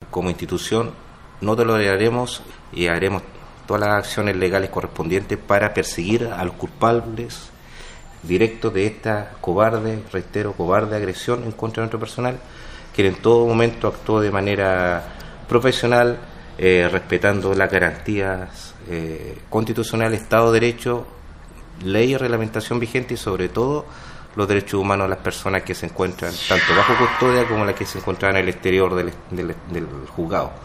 como institución no toleraremos y haremos todas las acciones legales correspondientes para perseguir a los culpables directos de esta cobarde agresión en contra de nuestro personal, que en todo momento actuó de manera profesional, respetando las garantías constitucionales, Estado de Derecho, ley y reglamentación vigente y sobre todo los derechos humanos de las personas que se encuentran tanto bajo custodia como las que se encuentran en el exterior del juzgado.